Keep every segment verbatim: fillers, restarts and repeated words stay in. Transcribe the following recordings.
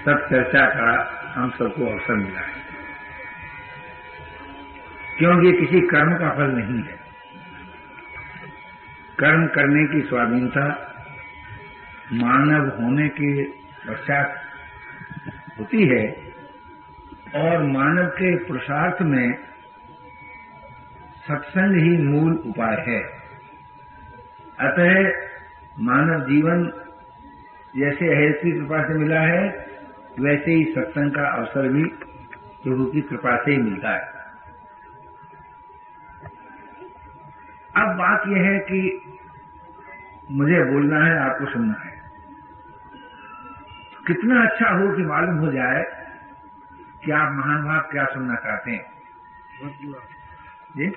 सत्चर्चा का हम सबको अवसर मिला है, क्योंकि किसी कर्म का फल नहीं है। कर्म करने की स्वाधीनता मानव होने के पश्चात होती है और मानव के पुरुषार्थ में सत्संग ही मूल उपाय है। अतः मानव जीवन जैसे अहेर की कृपा से मिला है, वैसे ही सत्संग का अवसर भी प्रभु की कृपा से ही मिलता है। अब बात यह है कि मुझे बोलना है, आपको सुनना है। कितना अच्छा हो कि मालूम हो जाए कि आप महान भाव क्या सुनना चाहते हैं। जी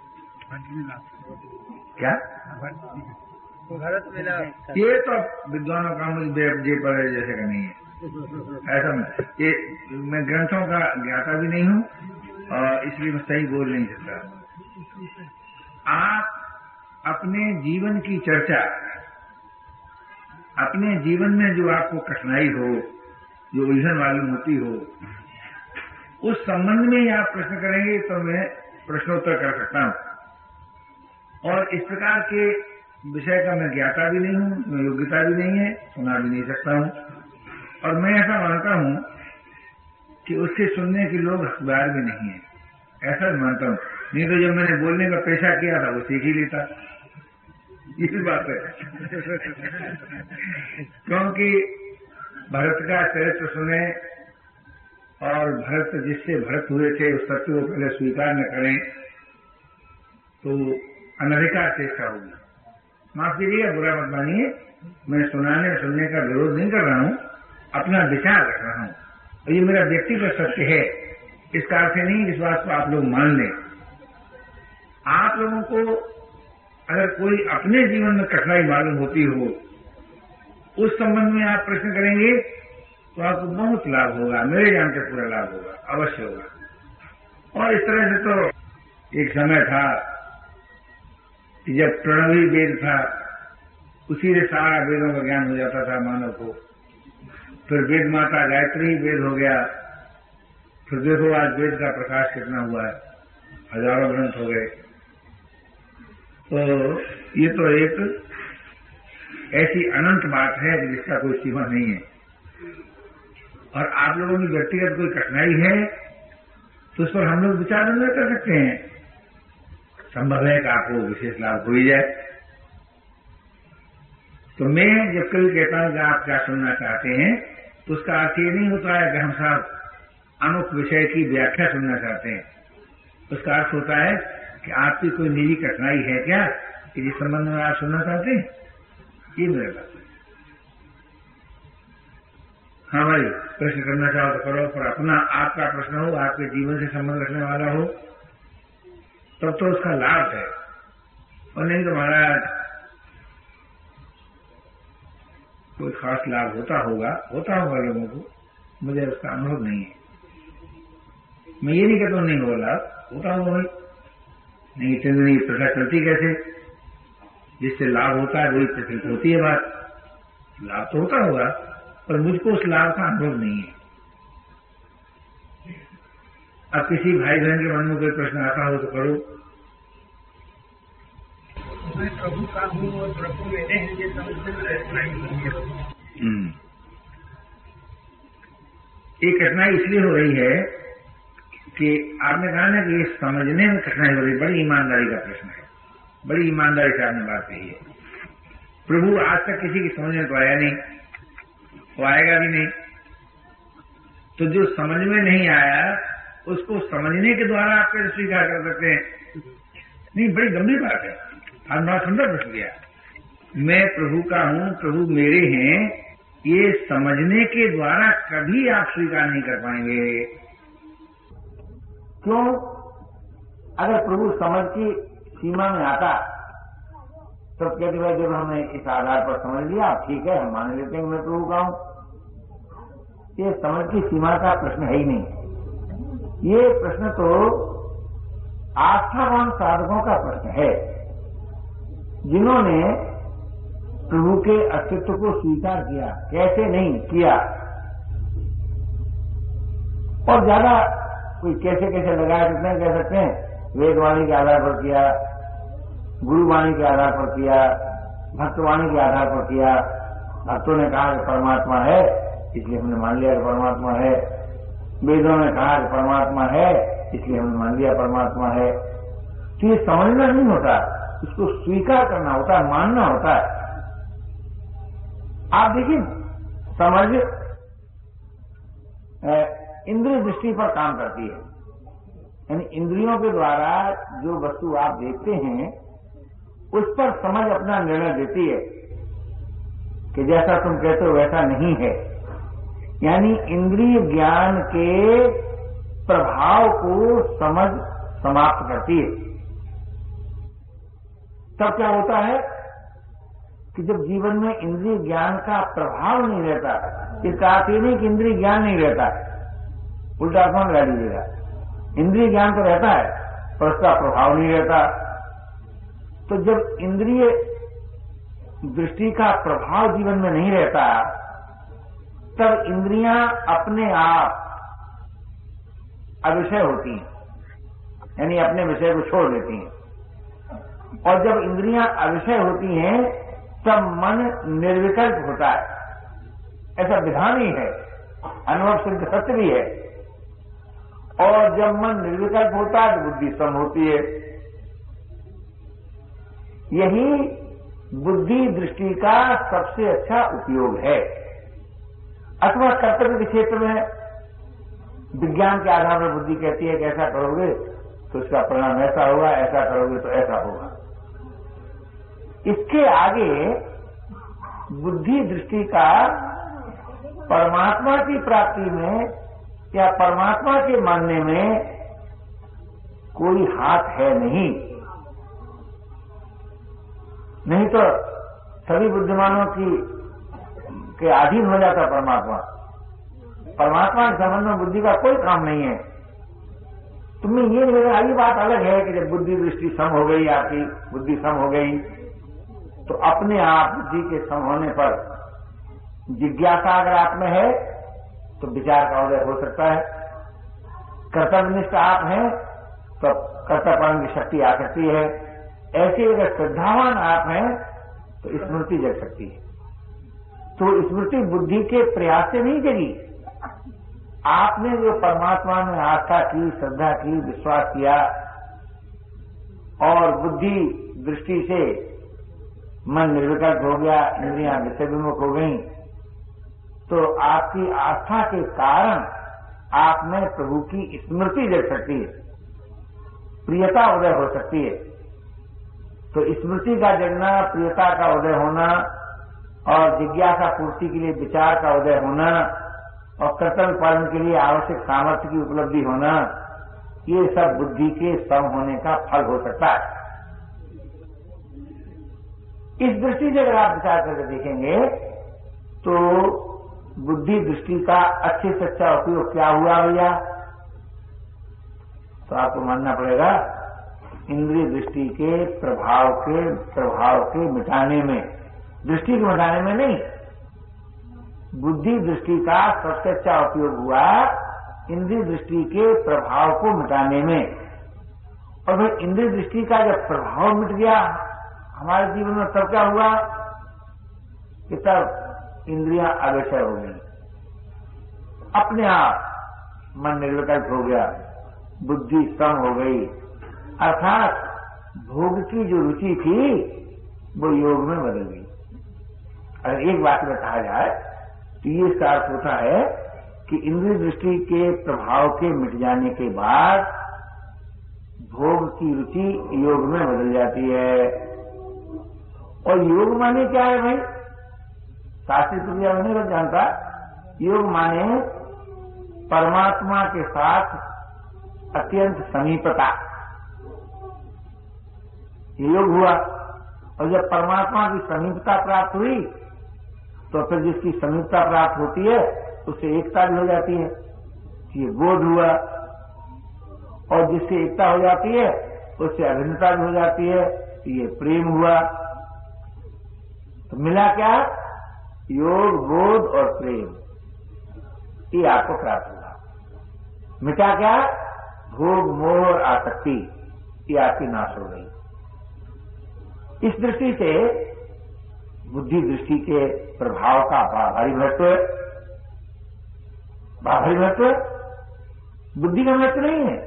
क्या भारत मिला, ये तो विद्वानों का मुझे जे पर जैसे का नहीं है। ऐसा मैं ये मैं ग्रंथों का ज्ञाता भी नहीं हूँ और इसलिए मैं सही बोल नहीं सकता। आप अपने जीवन की चर्चा, अपने जीवन में जो आपको कठिनाई हो, जो उलझन मालूम होती हो, उस संबंध में ही आप प्रश्न करेंगे तो मैं प्रश्नोत्तर कर सकता हूँ। और इस प्रकार के विषय का मैं ज्ञाता भी नहीं हूँ, मैं योग्यता भी नहीं है, सुना भी नहीं सकता हूँ। और मैं ऐसा मानता हूँ कि उसके सुनने के लोग हकदार भी नहीं है, ऐसा मानता हूँ। नहीं तो जब मैंने बोलने का पेशा किया था वो सीख ही लेता, ये भी बात है। क्योंकि भरत का चरित्र सुने और भरत जिससे भरत हुए थे उस सत्य को पहले स्वीकार न करें तो अनधिकार चेष्टा होगी। माफ कीजिएगा, बुरा मत मानिए, मैं सुनाने सुनने का विरोध नहीं कर रहा हूँ, अपना विचार रख रहा हूँ और ये मेरा व्यक्तिगत सत्य है। इसका अर्थ नहीं इस बात को आप लोग मान लें। आप लोगों को अगर कोई अपने जीवन में कठिनाई मालूम होती हो, उस संबंध में आप प्रश्न करेंगे तो आपको बहुत लाभ होगा, मेरे जान के पूरा लाभ होगा, अवश्य होगा। और इस तरह से तो एक समय था कि जब प्रणवी वेद था, उसी से सारा वेदों का ज्ञान हो जाता था मानव को। फिर वेद माता गायत्री ही वेद हो गया। फिर देखो आज वेद का प्रकाश कितना हुआ है, हजारों ग्रंथ हो गए। तो ये तो एक ऐसी अनंत बात है जिसका कोई सीमा नहीं है। और आप लोगों की व्यक्तिगत कोई कठिनाई है तो उस पर हम लोग विचार विमर्श कर सकते हैं। संभव है कि आपको विशेष लाभ हो ही जाए। तो मैं जब कभी कहता हूं कि आप क्या सुनना चाहते हैं तो उसका अर्थ ये नहीं होता है कि हम सब अमुक विषय की व्याख्या सुनना चाहते हैं। उसका अर्थ होता है कि आपकी कोई निजी कठिनाई है क्या कि जिस संबंध में आप सुनना चाहते हैं। ये मेरा बात है। हाँ भाई, प्रश्न करना चाहो तो करो, पर अपना आपका प्रश्न हो, आपके जीवन से संबंध रखने वाला हो, तब तो उसका लाभ है। और नहीं तो महाराज कोई खास लाभ होता होगा होता होगा लोगों को, मुझे उसका अनुभव नहीं है। मैं ये नहीं कहता हूं नहीं हो लाभ, होता होगा भाई। नहीं चंदनी प्रथा चलती कैसे, जिससे लाभ होता है वही प्रचलित होती है बात। लाभ तो होता होगा पर मुझको उस लाभ का अनुभव नहीं है। अब किसी भाई बहन के मन में कोई प्रश्न आता हो तो करो। मैं प्रभु का हूँ और प्रभु मेरे हैं, ये समझने में कठिनाई नहीं है। ये कठिनाई इसलिए हो रही है कि आपने कहा ना कि ये समझने में कठिनाई हो रही है। बड़ी ईमानदारी का प्रश्न है, बड़ी ईमानदारी से आपने बात कही है। प्रभु आज तक किसी की समझ में तो आया नहीं, वो आएगा भी नहीं। तो जो समझ में नहीं आया उसको समझने के द्वारा आप कैसे स्वीकार कर सकते हैं। नहीं, बड़ी गंभीर बात है। आज बड़ा सुंदर प्रश्न किया। मैं प्रभु का हूं, प्रभु मेरे हैं, ये समझने के द्वारा कभी आप स्वीकार नहीं कर पाएंगे। क्यों? अगर प्रभु समझ की सीमा में आता तो कहते भाई जब हमने इस आधार पर समझ लिया, ठीक है, हम मान लेते हैं मैं प्रभु का हूं। ये समझ की सीमा का प्रश्न है ही नहीं। ये प्रश्न तो आस्थावान साधकों का प्रश्न है, जिन्होंने प्रभु के अस्तित्व को स्वीकार किया। कैसे नहीं किया, और ज्यादा कोई कैसे कैसे लगाया कितने कह सकते हैं, वेदवाणी के आधार पर किया, गुरुवाणी के आधार पर किया, भक्तवाणी के आधार पर किया। भक्तों ने कहा कि परमात्मा है इसलिए हमने मान लिया कि परमात्मा है, वेदों ने कहा कि परमात्मा है इसलिए हमने मान लिया परमात्मा है। तो ये समझना नहीं होता, इसको स्वीकार करना होता है, मानना होता है। आप देखिए, समझ इंद्रिय दृष्टि पर काम करती है, यानी इंद्रियों के द्वारा जो वस्तु आप देखते हैं उस पर समझ अपना निर्णय देती है कि जैसा तुम कहते हो वैसा नहीं है। यानी इंद्रिय ज्ञान के प्रभाव को समझ समाप्त करती है। तब क्या होता है कि जब जीवन में इंद्रिय ज्ञान का प्रभाव नहीं रहता, इसका अर्थ ये नहीं कि इंद्रिय ज्ञान नहीं रहता, उल्टा अर्थ लगा लीजिएगा, इंद्रिय ज्ञान तो रहता है पर उसका प्रभाव नहीं रहता। तो जब इंद्रिय दृष्टि का प्रभाव जीवन में नहीं रहता, तब इंद्रियां अपने आप अविषय होती हैं, यानी अपने विषय को छोड़ देती हैं। और जब इंद्रियां अविषय होती हैं तब मन निर्विकल्प होता है। ऐसा विधान ही है, अनुभव सिद्ध सत्य भी है। और जब मन निर्विकल्प होता है तो बुद्धि सम होती है। यही बुद्धि दृष्टि का सबसे अच्छा उपयोग है। अथवा कर्तव्य के क्षेत्र में विज्ञान के आधार पर बुद्धि कहती है कि ऐसा करोगे तो इसका परिणाम ऐसा होगा, ऐसा करोगे तो ऐसा होगा। इसके आगे बुद्धि दृष्टि का परमात्मा की प्राप्ति में या परमात्मा के मानने में कोई हाथ है नहीं। नहीं तो सभी बुद्धिमानों की के अधीन हो जाता परमात्मा। परमात्मा के संबंध में बुद्धि का कोई काम नहीं है। तुम्हें ये नहीं लगा, ये बात अलग है कि जब बुद्धि दृष्टि सम हो गई, आपकी बुद्धि सम हो गई, तो अपने आप बुद्धि के सम होने पर जिज्ञासा अगर आप में है तो विचार का उदय हो सकता है। कर्तव्यनिष्ठ आप हैं तो कर्तव्य की शक्ति आ सकती है। ऐसे अगर श्रद्धावान आप हैं तो स्मृति जग सकती है। तो स्मृति बुद्धि के प्रयास से नहीं जगी। आपने जो परमात्मा में आस्था की, श्रद्धा की, विश्वास किया और बुद्धि दृष्टि से मन निर्विकल्प हो गया, इंद्रियां विषय विमुख हो गई, तो आपकी आस्था के कारण आप में प्रभु की स्मृति जग सकती है, प्रियता उदय हो सकती है। तो स्मृति का जगना, प्रियता का उदय होना और जिज्ञासा पूर्ति के लिए विचार का उदय होना और कर्तव्य पालन के लिए आवश्यक सामर्थ्य की उपलब्धि होना, ये सब बुद्धि के सम होने का फल हो सकता है। इस दृष्टि से अगर आप विचार करके देखेंगे तो बुद्धि दृष्टि का अच्छे से अच्छा उपयोग क्या हुआ भैया? तो आपको मानना पड़ेगा इंद्रिय दृष्टि के प्रभाव के प्रभाव के मिटाने में, दृष्टि के मिटाने में नहीं, बुद्धि दृष्टि का सबसे अच्छा उपयोग हुआ इंद्रिय दृष्टि के प्रभाव को मिटाने में। और फिर इंद्रिय दृष्टि का जब प्रभाव मिट गया हमारे जीवन में, तब क्या हुआ कि तब इंद्रियां अविषय हो गई, अपने आप मन निर्विकल्प हो गया, बुद्धि सम हो गई। अर्थात भोग की जो रुचि थी वो योग में बदल गई। अगर एक बात में कहा जाए तो ये इसका अर्थ होता है कि इंद्रिय दृष्टि के प्रभाव के मिट जाने के बाद भोग की रुचि योग में बदल जाती है। और योग माने क्या है भाई? शास्त्रीय प्रक्रिया में नहीं जानता। योग माने परमात्मा के साथ अत्यंत समीपता, योग हुआ। और जब परमात्मा की समीपता प्राप्त हुई तो फिर जिसकी समीपता प्राप्त होती है उससे एकता भी हो जाती है, ये बोध हुआ। और जिससे एकता हो जाती है उससे अभिन्नता भी हो जाती है, ये प्रेम हुआ। तो मिला क्या? योग, बोध और प्रेम, ये आपको प्राप्त हुआ। मिटा क्या? भोग मोह और आसक्ति, ये आपकी नाश हो गई। इस दृष्टि से बुद्धि दृष्टि के प्रभाव का भारी महत्व है। भारी महत्व बुद्धि का महत्व नहीं है,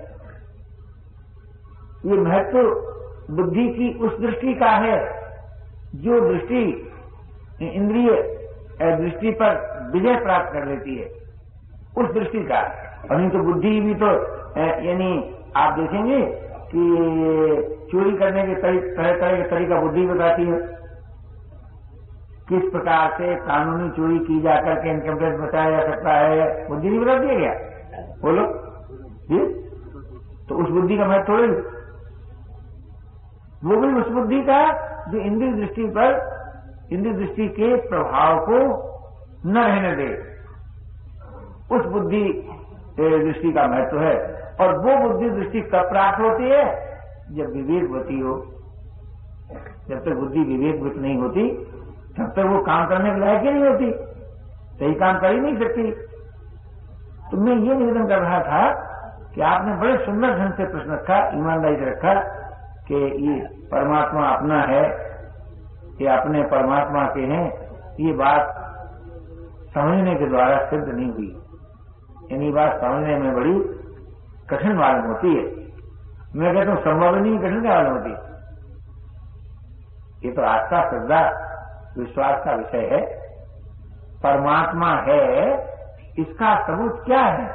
ये महत्व बुद्धि की उस दृष्टि का है जो दृष्टि इंद्रिय दृष्टि पर विजय प्राप्त कर लेती है, उस दृष्टि का। और नहीं तो बुद्धि भी तो यानी आप देखेंगे कि चोरी करने के तरह तरह के तरीका बुद्धि बताती है। किस प्रकार से कानूनी चोरी की जाकर के इनकम टैक्स बचाया जा सकता है, बुद्धि नहीं बताती है क्या? बोलो जी। तो उस बुद्धि का महत्व थोड़ी, वो भी उस बुद्धि का जो इंद्रिय दृष्टि पर इंद्रिय दृष्टि के प्रभाव को न रहने दे, उस बुद्धि दृष्टि का महत्व है। और वो बुद्धि दृष्टि कब प्राप्त होती है? जब विवेकवती हो। जब तक बुद्धि विवेकवत नहीं होती तब तक वो काम करने के लायक ही नहीं होती, सही काम कर ही नहीं सकती। तो मैं ये निवेदन कर रहा था कि आपने बड़े सुंदर ढंग से प्रश्न रखा, ईमानदारी से रखा कि ये परमात्मा अपना है, ये अपने परमात्मा के हैं। ये बात समझने के द्वारा सिद्ध नहीं हुई, यानी बात समझने में बड़ी कठिन मालूम होती है। मैं कहता हूं संभव नहीं, कठिन क्या मालूम होती। ये तो आस्था श्रद्धा विश्वास का विषय है। परमात्मा है, इसका सबूत क्या है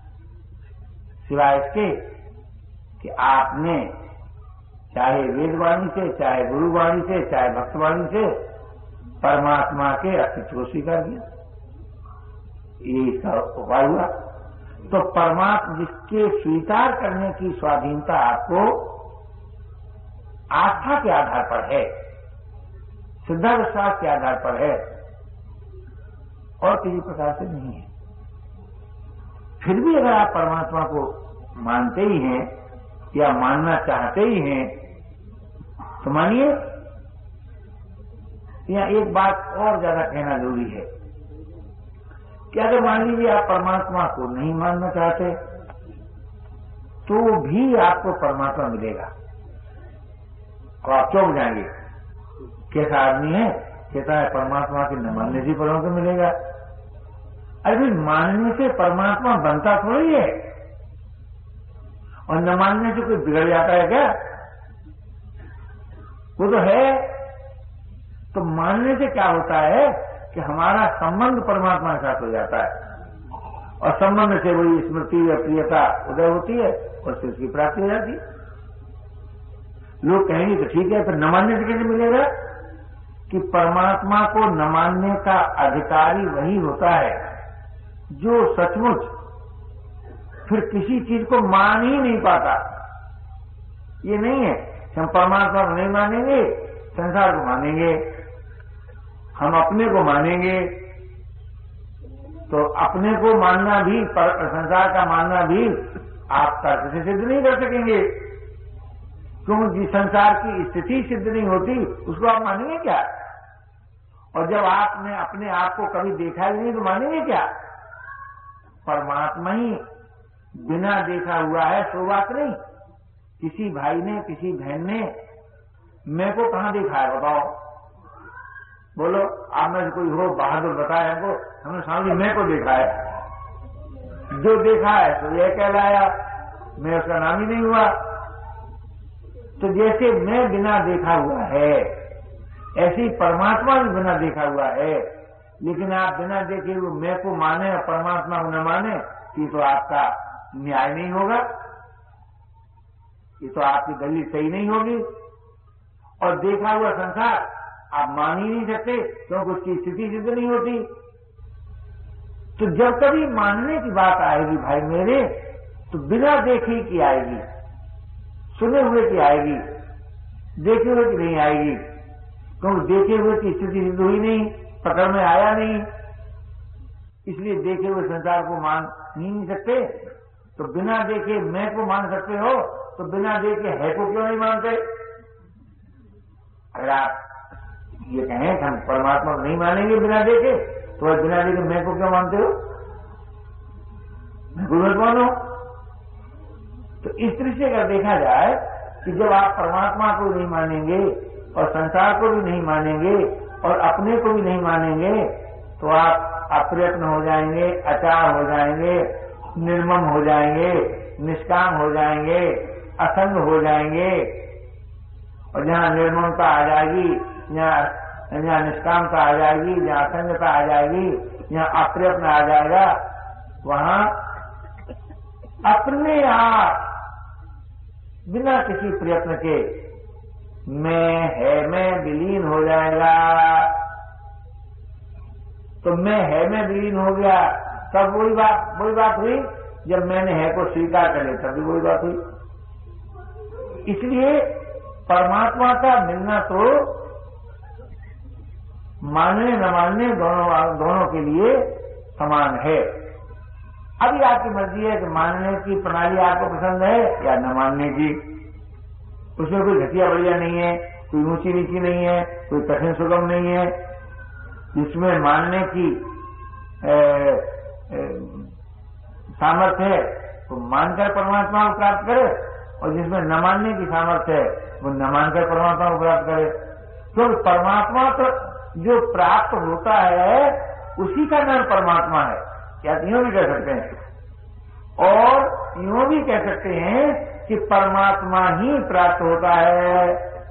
सिवाय इसके कि आपने चाहे वेदवाणी से, चाहे गुरुवाणी से, चाहे भक्तवाणी से परमात्मा के अस्तित्व को स्वीकार किया। ये इसका उपाय हुआ। तो परमात्मा जिसके स्वीकार करने की स्वाधीनता आपको आस्था के आधार पर है, श्रद्धा विश्वास के आधार पर है, और किसी प्रकार से नहीं है। फिर भी अगर आप परमात्मा को मानते ही हैं या मानना चाहते ही हैं तो मानिए। यहाँ एक बात और ज्यादा कहना जरूरी है कि अगर मान लीजिए आप परमात्मा को नहीं मानना चाहते तो भी आपको परमात्मा मिलेगा और आप चौंक जाएंगे। कैसा आदमी है? कहता है परमात्मा के न मानने से परमात्मा मिलेगा। अरे मानने से परमात्मा बनता थोड़ी है, और न मानने से कोई बिगड़ जाता है क्या? वो तो है। तो मानने से क्या होता है कि हमारा संबंध परमात्मा के साथ हो जाता है, और संबंध से वही स्मृति या प्रियता उदय होती है और फिर उसकी प्राप्ति हो जाती है। लोग कहेंगे तो ठीक है, फिर न मानने से कैसे मिलेगा? कि परमात्मा को न मानने का अधिकारी वही होता है जो सचमुच फिर किसी चीज को मान ही नहीं पाता। ये नहीं है हम परमात्मा को नहीं मानेंगे, संसार को मानेंगे, हम अपने को मानेंगे। तो अपने को मानना भी, संसार का मानना भी आप तर्क से सिद्ध नहीं कर सकेंगे, क्योंकि संसार की स्थिति सिद्ध नहीं होती, उसको आप मानेंगे क्या? और जब आपने अपने आप को कभी देखा ही नहीं तो मानेंगे क्या? परमात्मा ही बिना देखा हुआ है, सो बात नहीं। किसी भाई ने, किसी बहन ने मैं को कहां देखा है बताओ? बोलो, आप में से कोई हो बहादुर बताए हमको, हमने सामने मैं को देखा है। जो देखा है तो यह कहलाया, मैं उसका नाम ही नहीं हुआ। तो जैसे मैं बिना देखा हुआ है, ऐसे ही परमात्मा भी बिना देखा हुआ है। लेकिन आप बिना देखे हुए मैं को माने और परमात्मा को न माने, ये तो आपका न्याय नहीं होगा, ये तो आपकी दलील सही नहीं होगी। और देखा हुआ संसार आप मान ही नहीं सकते, क्योंकि उसकी स्थिति सिद्ध नहीं होती। तो जब कभी मानने की बात आएगी भाई मेरे, तो बिना देखे की आएगी, सुने हुए की आएगी, देखे हुए की नहीं आएगी। क्योंकि देखे हुए की स्थिति सिद्ध हुई नहीं, पकड़ में आया नहीं, इसलिए देखे हुए संसार को मान ही नहीं सकते। तो बिना देखे मैं को मान सकते हो, तो बिना देखे है को क्यों नहीं मानते? अगर आप ये कहें कि हम परमात्मा को नहीं मानेंगे बिना देखे, तो बिना देखे मैं को क्यों मानते हो? मैं को मत मानो, तो इस दृष्टि से अगर देखा जाए कि जब आप परमात्मा को नहीं मानेंगे और संसार को भी नहीं मानेंगे और अपने को भी नहीं मानेंगे तो आप अप्रयत्न हो जाएंगे, अचार हो जाएंगे, निर्मम हो जाएंगे, निष्काम हो जाएंगे, असंग हो जाएंगे। और जहाँ निर्ममता आ जाएगी, जहाँ जहाँ निष्कामता आ जाएगी, जहाँ असंगता आ जाएगी, जहाँ अप्रयत्न आ जाएगा, वहाँ अपने आप बिना किसी प्रयत्न के मैं है मैं विलीन हो जाएगा। तो मैं है मैं विलीन हो गया, तब वही बात वही बात हुई जब मैंने है को स्वीकार कर लिया, तभी वही बात हुई। इसलिए परमात्मा का मिलना तो मानने न मानने दोनों दोनों के लिए समान है। अभी आपकी मर्जी है कि मानने की प्रणाली आपको पसंद है या न मानने की। उसमें कोई घटिया बढ़िया नहीं है, कोई ऊंची नीची नहीं है, कोई कठिन सुगम नहीं है। जिसमें मानने की सामर्थ्य है वो मानकर परमात्मा को प्राप्त करे, और जिसमें न मानने की सामर्थ्य है वो न मानकर परमात्मा को प्राप्त करे। क्योंकि परमात्मा तो जो प्राप्त होता है उसी का नाम परमात्मा है, क्या यूं भी कह सकते हैं। और यूं भी कह सकते हैं कि परमात्मा ही प्राप्त होता है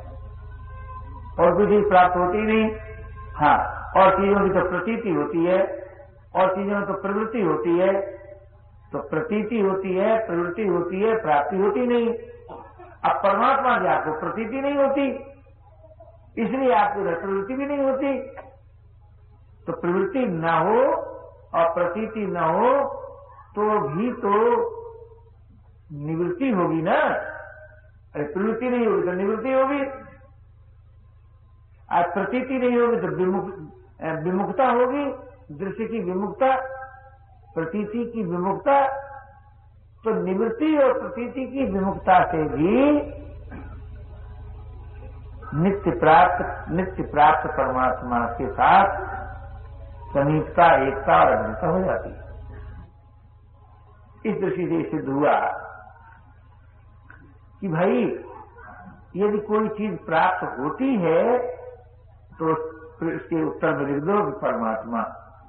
और कुछ चीज प्राप्त होती नहीं। हाँ, और चीजों की तो प्रतीति होती है, और चीजों की तो प्रवृत्ति होती है। तो प्रतीति होती है, प्रवृत्ति होती है, प्राप्ति होती नहीं। अब परमात्मा की आपको प्रतीति नहीं होती, इसलिए आपको प्रवृत्ति भी नहीं होती। तो प्रवृत्ति न हो और प्रतीति न हो तो भी तो निवृत्ति होगी ना। अरे प्रवृत्ति नहीं होगी तो निवृत्ति होगी, आज प्रतीति नहीं होगी तो विमुख विमुखता होगी, दृश्य की विमुखता, प्रतीति की विमुखता। तो निवृत्ति और प्रतीति की विमुखता से भी नित्य प्राप्त नित्य प्राप्त परमात्मा के साथ समीपता, एकता और अभिन्नता हो जाती है। इस दृष्टि से सिद्ध हुआ कि भाई यदि कोई चीज प्राप्त होती है तो इसके उत्तर में लिख दो परमात्मा,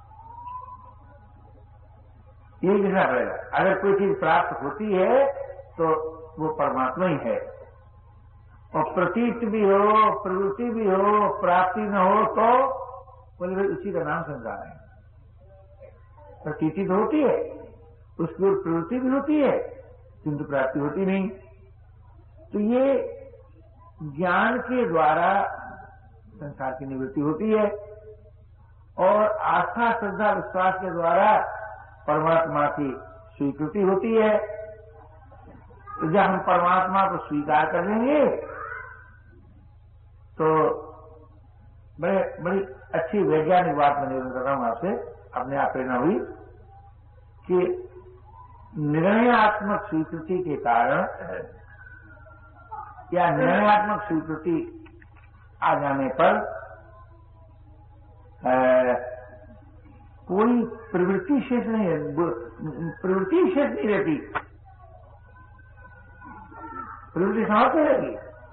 ये लिखना पड़ेगा। अगर कोई चीज प्राप्त होती है तो वो परमात्मा ही है, और प्रतीत भी हो, प्रवृत्ति भी हो, प्राप्ति न हो तो बोले भाई उसी का नाम संसार है। प्रतीति तो होती है, उसकी ओर प्रवृत्ति भी होती है, किंतु प्राप्ति होती नहीं। तो ये ज्ञान के द्वारा संसार की निवृत्ति होती है, और आस्था, श्रद्धा, विश्वास के द्वारा परमात्मा की स्वीकृति होती है। तो जब हम परमात्मा को स्वीकार कर लेंगे तो बड़े बड़ी अच्छी वैज्ञानिक बात मैं निवेदन कर रहा हूं आपसे, अपने आप प्रेरणा हुई कि निर्णयात्मक स्वीकृति के कारण या निर्णयात्मक स्वीकृति आ जाने पर आ, कोई प्रवृत्ति शेष नहीं है, प्रवृत्ति शेष नहीं रहती, प्रवृत्ति समाप्त हो जाएगी।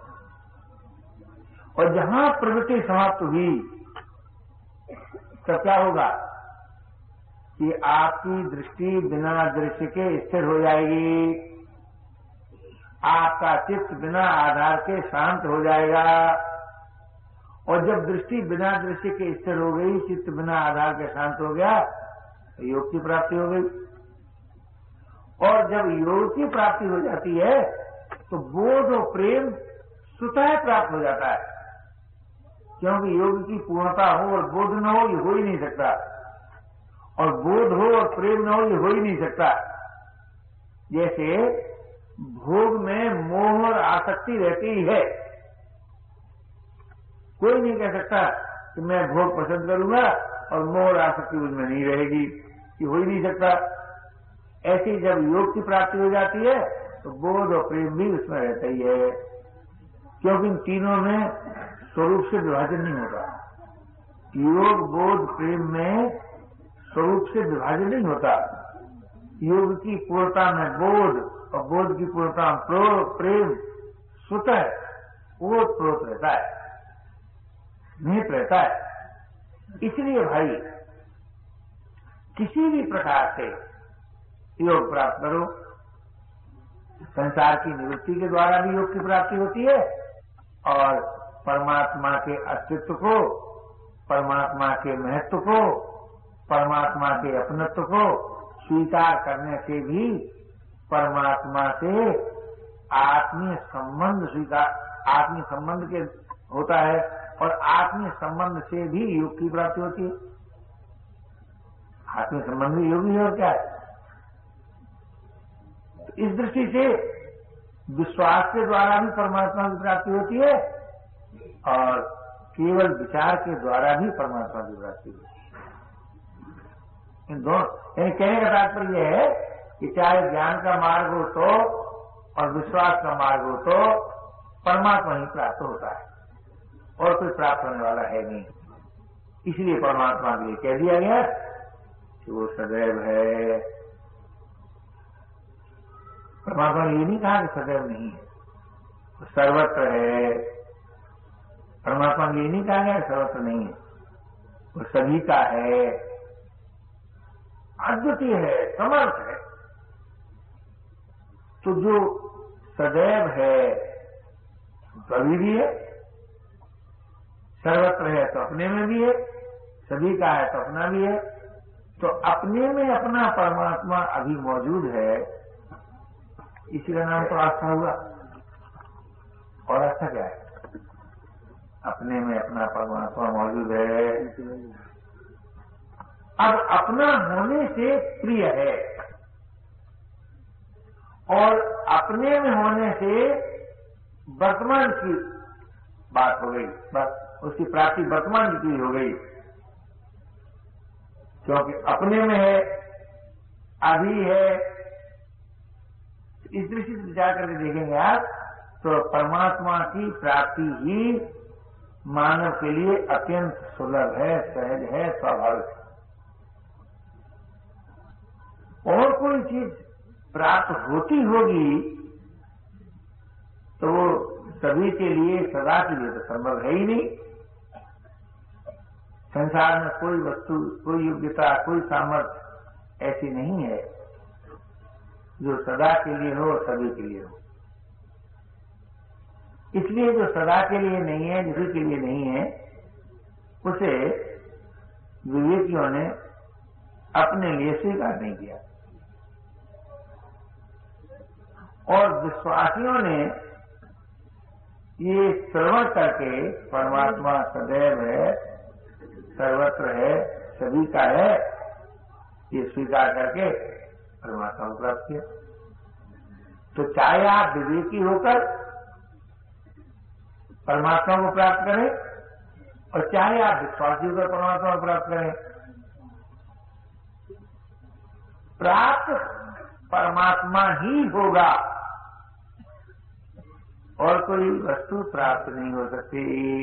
और जहां प्रवृत्ति समाप्त हुई तब क्या होगा कि आपकी दृष्टि बिना दृश्य के स्थिर हो जाएगी, आपका चित्त बिना आधार के शांत हो जाएगा। और जब दृष्टि बिना दृश्य के स्थिर हो गई, चित्त बिना आधार के शांत हो गया, तो योग की प्राप्ति हो गई। और जब योग की प्राप्ति हो जाती है तो बोध और प्रेम स्वतः प्राप्त हो जाता है, क्योंकि योग की पूर्णता हो और बोध न हो ये हो ही नहीं सकता, और बोध हो और प्रेम न हो ये हो ही नहीं सकता। जैसे भोग में मोह और आसक्ति रहती ही है, कोई नहीं कह सकता कि मैं भोग पसंद करूंगा और मोह और आसक्ति उसमें नहीं रहेगी, ये हो ही नहीं सकता। ऐसी जब योग की प्राप्ति हो जाती है तो बोध और प्रेम भी उसमें रहता ही है, क्योंकि इन तीनों में स्वरूप से विभाजन नहीं होता। योग, बोध, प्रेम में स्वरूप से विभाजन नहीं होता। योग की पूर्णता में बोध और बोध की पूर्णता प्रेम स्वतः ओत प्रोत रहता है, निहित रहता है। इसलिए भाई किसी भी प्रकार से योग प्राप्त करो। संसार की निवृत्ति के द्वारा भी योग की प्राप्ति होती है और परमात्मा के अस्तित्व को, परमात्मा के महत्व को, परमात्मा के अपनत्व को स्वीकार करने से भी परमात्मा से आत्मीय संबंध स्वीकार आत्मीय संबंध के होता है और आत्मीय संबंध से भी योग की प्राप्ति होती है। आत्मीय संबंध भी योग ही और क्या है। तो इस दृष्टि से विश्वास के द्वारा भी परमात्मा की प्राप्ति होती है और केवल विचार के द्वारा भी परमात्मा की प्राप्ति होती है। इन दोनों यानी कहने का तात्पर्य यह है कि चाहे ज्ञान का मार्ग हो तो और विश्वास का मार्ग हो तो परमात्मा ही प्राप्त होता है और कोई प्राप्त होने वाला है नहीं। इसलिए परमात्मा के लिए कह दिया गया कि वो सदैव है। परमात्मा ने ये नहीं कहा कि सदैव नहीं है, वो सर्वत्र है। परमात्मा ने ये नहीं कहा गया सर्वत्र नहीं है, वो सभी का है, अद्वितीय है, समर्थ है। तो जो सदैव है कभी भी है, सर्वत्र है तो अपने में भी है, सभी का है तो अपना भी है। तो अपने में अपना परमात्मा अभी मौजूद है, इसी का नाम तो आस्था हुआ। और आस्था क्या है? अपने में अपना परमात्मा मौजूद है। अब अपना होने से प्रिय है और अपने में होने से वर्तमान की बात हो गई, बस उसकी प्राप्ति वर्तमान की हो गई, क्योंकि अपने में है, अभी है। इस दृष्टि से विचार करके देखेंगे आप तो परमात्मा की प्राप्ति ही मानव के लिए अत्यंत सुलभ है, सहज है, स्वाभाविक है। और कोई चीज प्राप्त होती होगी तो वो सभी के लिए, सदा के लिए तो संभव है ही नहीं। संसार में कोई वस्तु, कोई योग्यता, कोई सामर्थ्य ऐसी नहीं है जो सदा के लिए हो, सभी के लिए हो। इसलिए जो सदा के लिए नहीं है, सभी के लिए नहीं है, उसे विवेकियों ने अपने लिए स्वीकार नहीं किया और विश्वासियों ने ये श्रवण करके परमात्मा सदैव है, सर्वत्र है, सभी का है, ये स्वीकार करके परमात्मा को प्राप्त किया। तो चाहे आप विवेकी होकर परमात्मा को प्राप्त करें और चाहे आप विश्वासी होकर परमात्मा को प्राप्त करें, प्राप्त परमात्मा ही होगा और कोई वस्तु प्राप्त नहीं हो सकती।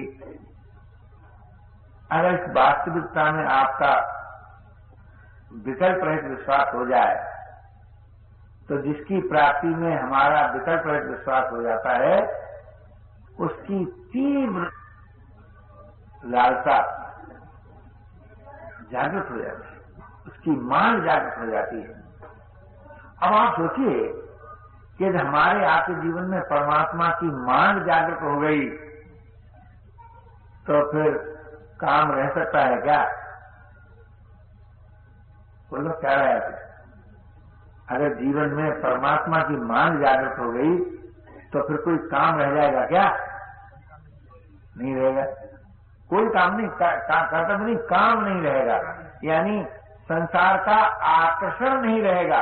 अगर इस वास्तविकता में आपका विकल्प रहित विश्वास हो जाए तो जिसकी प्राप्ति में हमारा विकल्प रहित विश्वास हो जाता है, उसकी तीव्र लालसा जागृत हो जाती है, उसकी मांग जागृत हो जाती है। अब आप सोचिए कि यदि हमारे आपके जीवन में परमात्मा की मांग जागृत हो गई तो फिर काम रह सकता है क्या? बोलो क्या रहा है? अगर जीवन में परमात्मा की मांग जागृत हो गई तो फिर कोई काम रह जाएगा क्या? नहीं रहेगा। कोई काम नहीं, कर्तव्य नहीं, काम नहीं रहेगा। यानी संसार का आकर्षण नहीं रहेगा।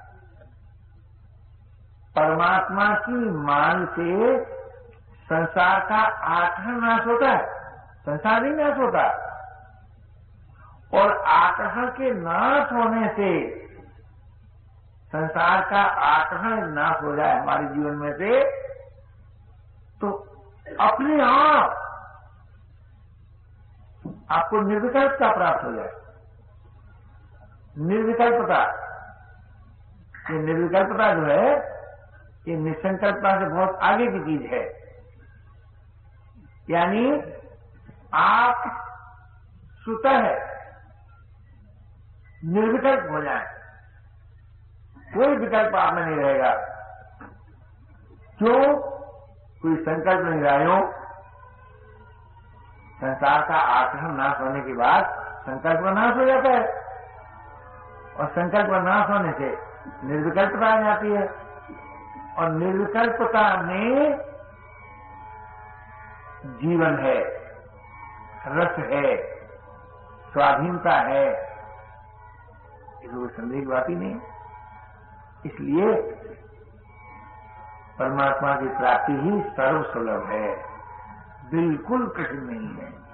परमात्मा की मांग से संसार का आकर्षण नाश होता है, संसार ही नाश होता है। और आकर्षण के नाश होने से, संसार का आकर्षण नाश हो जाए हमारे जीवन में से, तो अपने आप आपको निर्विकल्पता प्राप्त हो जाए। निर्विकल्पता, ये निर्विकल्पता जो है ये निसंकल्पता से बहुत आगे की चीज है। यानी आप स्वतः निर्विकल्प हो जाए, कोई विकल्प आप में नहीं रहेगा। क्यों? कोई संकल्प नहीं रहा। संसार का आक्रमण नाश होने के बाद संकल्प का नाश हो जाता है, और संकल्प का नाश होने से निर्विकल्पता आ जाती है, और निर्विकल्पता में जीवन है, रस है, स्वाधीनता है, इसमें कोई संदेह की बात ही नहीं। इसलिए परमात्मा की प्राप्ति ही सर्वसुलभ है, बिल्कुल कठिन नहीं है।